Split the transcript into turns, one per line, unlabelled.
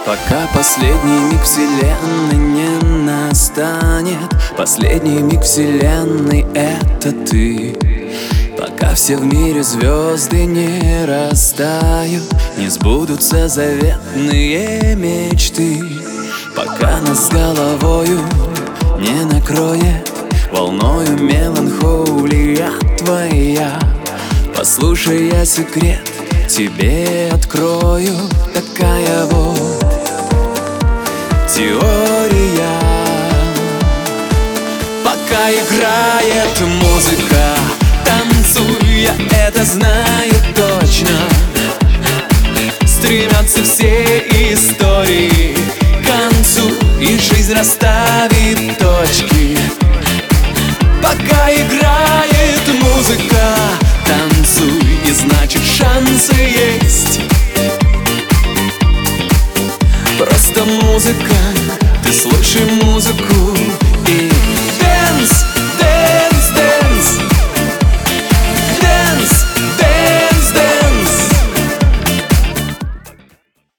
Пока последний миг вселенной не настанет, последний миг вселенной — это ты. Пока все в мире звезды не растают, не сбудутся заветные мечты. Пока нас с головою не накроет волною меланхолия твоя, послушай, я секрет тебе открою. Такая вот теория. Пока играет музыка, танцуй, я это знаю точно. Стремятся все истории к концу, и жизнь расставит точки. Пока играет музыка, танцуй, и значит шансы есть. Просто музыка, ты слушай музыку.